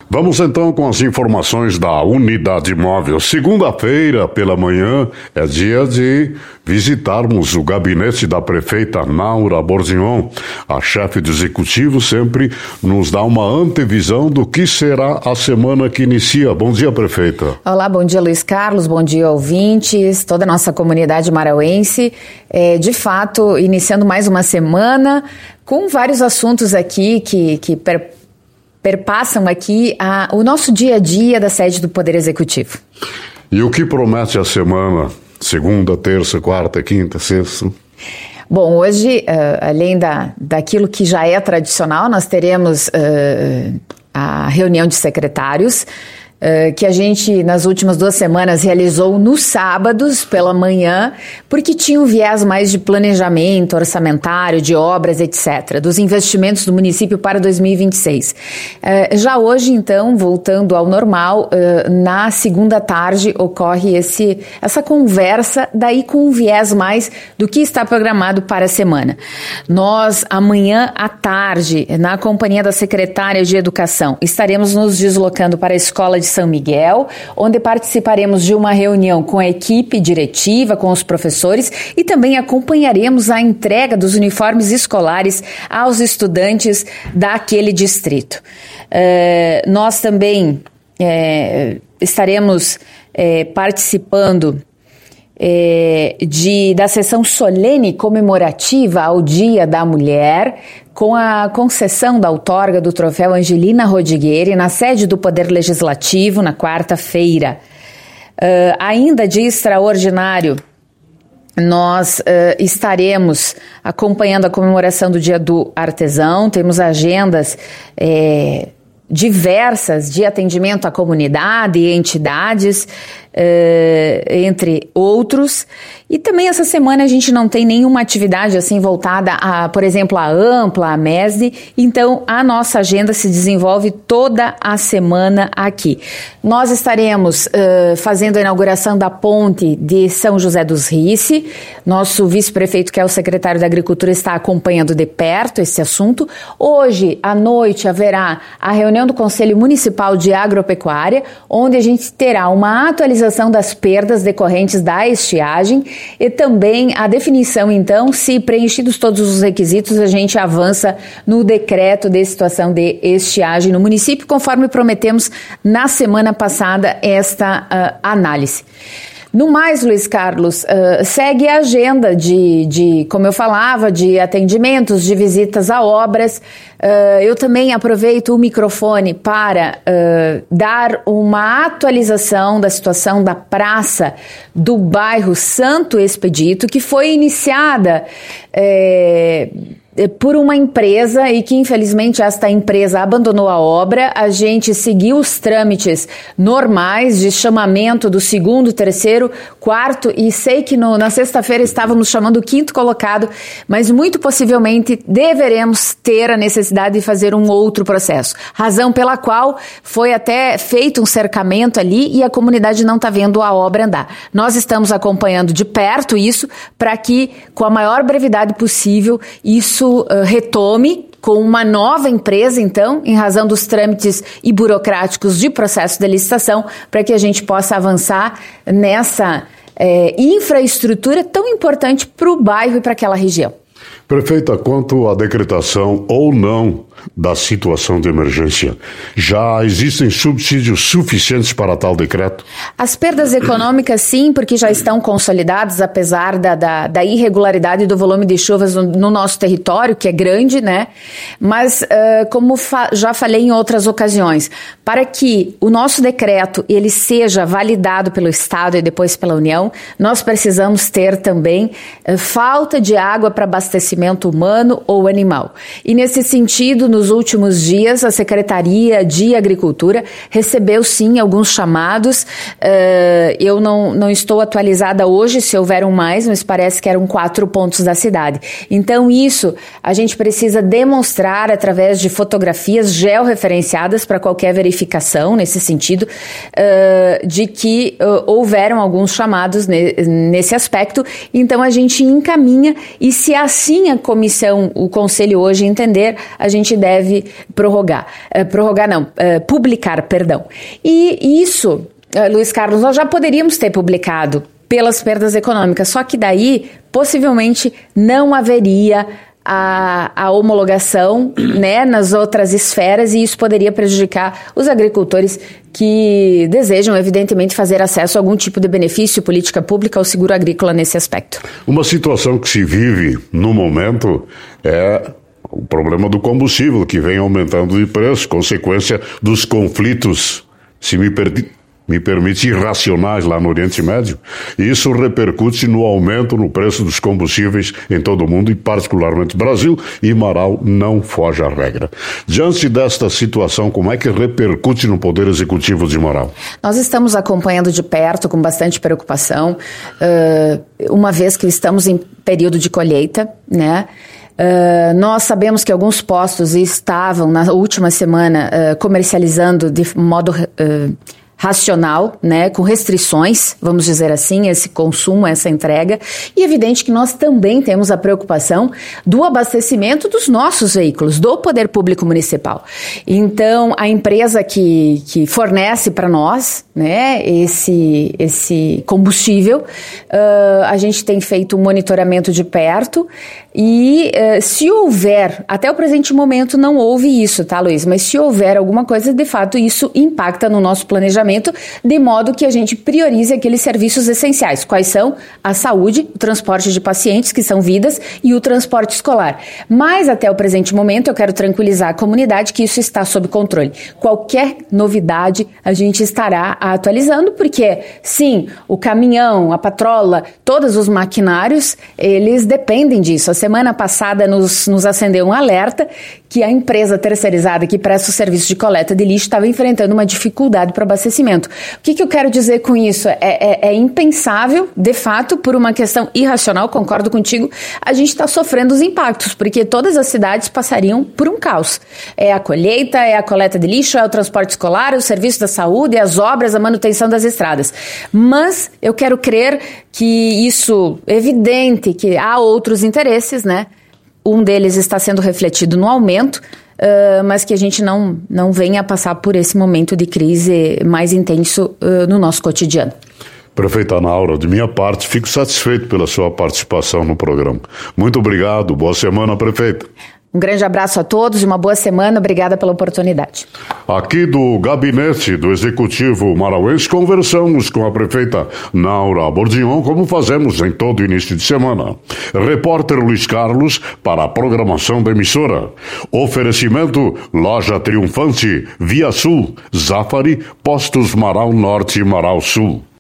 Vamos então com as informações da Unidade Móvel. Segunda-feira pela manhã é dia de visitarmos o gabinete da prefeita Naura Borzion. A chefe do executivo sempre nos dá uma antevisão do que será a semana que inicia. Bom dia, prefeita. Olá, bom dia, Luiz Carlos, bom dia, ouvintes, toda a nossa comunidade marauense. De fato, iniciando mais uma semana com vários assuntos aqui que perpassam aqui o nosso dia a dia da sede do Poder Executivo. E o que promete a semana? Segunda, terça, quarta, quinta, sexta? Bom, hoje, além daquilo que já é tradicional, nós teremos a reunião de secretários, que a gente, nas últimas 2 semanas, realizou nos sábados pela manhã, porque tinha um viés mais de planejamento orçamentário, de obras, etc., dos investimentos do município para 2026. Já hoje, então, voltando ao normal, na segunda tarde ocorre essa conversa, daí com um viés mais do que está programado para a semana. Nós, amanhã à tarde, na companhia da secretária de Educação, estaremos nos deslocando para a Escola de São Miguel, onde participaremos de uma reunião com a equipe diretiva, com os professores e também acompanharemos a entrega dos uniformes escolares aos estudantes daquele distrito. Nós também estaremos participando da sessão solene comemorativa ao Dia da Mulher, com a concessão da outorga do troféu Angelina Rodrigues na sede do Poder Legislativo na quarta-feira. Ainda de extraordinário, nós estaremos acompanhando a comemoração do Dia do Artesão, temos agendas diversas de atendimento à comunidade e entidades, entre outros. E também essa semana a gente não tem nenhuma atividade assim voltada por exemplo, a Ampla, a MESD, então a nossa agenda se desenvolve toda a semana aqui. Nós estaremos fazendo a inauguração da ponte de São José dos Rice. Nosso vice-prefeito, que é o secretário da Agricultura, está acompanhando de perto esse assunto. Hoje à noite haverá a reunião do Conselho Municipal de Agropecuária, onde a gente terá uma atualização das perdas decorrentes da estiagem e também a definição, então, se preenchidos todos os requisitos, a gente avança no decreto de situação de estiagem no município, conforme prometemos na semana passada esta análise. No mais, Luiz Carlos, segue a agenda como eu falava, de atendimentos, de visitas a obras. Eu também aproveito o microfone para dar uma atualização da situação da praça do bairro Santo Expedito, que foi iniciada por uma empresa e que infelizmente esta empresa abandonou a obra. A gente seguiu os trâmites normais de chamamento do 2º, 3º, 4º e sei que na sexta-feira estávamos chamando o 5º colocado, mas muito possivelmente deveremos ter a necessidade de fazer um outro processo, razão pela qual foi até feito um cercamento ali e a comunidade não está vendo a obra andar. Nós estamos acompanhando de perto isso para que com a maior brevidade possível isso retome com uma nova empresa, então, em razão dos trâmites e burocráticos de processo de licitação, para que a gente possa avançar nessa infraestrutura tão importante para o bairro e para aquela região. Prefeita, quanto à decretação ou não da situação de emergência, já existem subsídios suficientes para tal decreto? As perdas econômicas, sim, porque já estão consolidadas, apesar da irregularidade do volume de chuvas no nosso território, que é grande, né? Mas, como já falei em outras ocasiões, para que o nosso decreto ele seja validado pelo Estado e depois pela União, nós precisamos ter também falta de água para abastecimento humano ou animal. E nesse sentido, nos últimos dias, a Secretaria de Agricultura recebeu, sim, alguns chamados. Eu não estou atualizada hoje se houveram mais, mas parece que eram 4 pontos da cidade. Então, isso a gente precisa demonstrar através de fotografias georreferenciadas para qualquer verificação, nesse sentido, de que houveram alguns chamados nesse aspecto. Então, a gente encaminha e, se assim a comissão, o conselho hoje entender, a gente deve publicar, perdão. E isso, Luiz Carlos, nós já poderíamos ter publicado pelas perdas econômicas, só que daí, possivelmente, não haveria a homologação, né, nas outras esferas, e isso poderia prejudicar os agricultores que desejam, evidentemente, fazer acesso a algum tipo de benefício, política pública ou seguro agrícola nesse aspecto. Uma situação que se vive no momento é o problema do combustível, que vem aumentando de preço, consequência dos conflitos, se me permite, irracionais lá no Oriente Médio. E isso repercute no aumento no preço dos combustíveis em todo o mundo e particularmente no Brasil, e Marau não foge à regra. Diante desta situação, como é que repercute no Poder Executivo de Marau? Nós estamos acompanhando de perto, com bastante preocupação, uma vez que estamos em período de colheita, né? Nós sabemos que alguns postos estavam, na última semana, comercializando de modo racional, né, com restrições, vamos dizer assim, esse consumo, essa entrega. E é evidente que nós também temos a preocupação do abastecimento dos nossos veículos, do Poder Público Municipal. Então, a empresa que fornece para nós, né, esse combustível, a gente tem feito um monitoramento de perto e se houver, até o presente momento não houve isso, tá, Luiz? Mas se houver alguma coisa, de fato, isso impacta no nosso planejamento, de modo que a gente priorize aqueles serviços essenciais. Quais são? A saúde, o transporte de pacientes, que são vidas, e o transporte escolar. Mas até o presente momento eu quero tranquilizar a comunidade que isso está sob controle. Qualquer novidade a gente estará atualizando, porque sim, o caminhão, a patrola, todos os maquinários, eles dependem disso. A semana passada nos acendeu um alerta que a empresa terceirizada que presta o serviço de coleta de lixo estava enfrentando uma dificuldade para abastecimento. O que eu quero dizer com isso? É impensável, de fato, por uma questão irracional, concordo contigo, a gente está sofrendo os impactos, porque todas as cidades passariam por um caos. É a colheita, é a coleta de lixo, é o transporte escolar, é o serviço da saúde, é as obras, a manutenção das estradas. Mas eu quero crer que isso é evidente, que há outros interesses, né? Um deles está sendo refletido no aumento, mas que a gente não venha passar por esse momento de crise mais intenso no nosso cotidiano. Prefeita Naura, de minha parte, fico satisfeito pela sua participação no programa. Muito obrigado, boa semana, prefeita. Um grande abraço a todos e uma boa semana. Obrigada pela oportunidade. Aqui do gabinete do Executivo Marauense, conversamos com a prefeita Naura Bordignon, como fazemos em todo início de semana. Repórter Luiz Carlos para a programação da emissora. Oferecimento Loja Triunfante, Via Sul, Zafari, Postos Marau Norte e Marau Sul.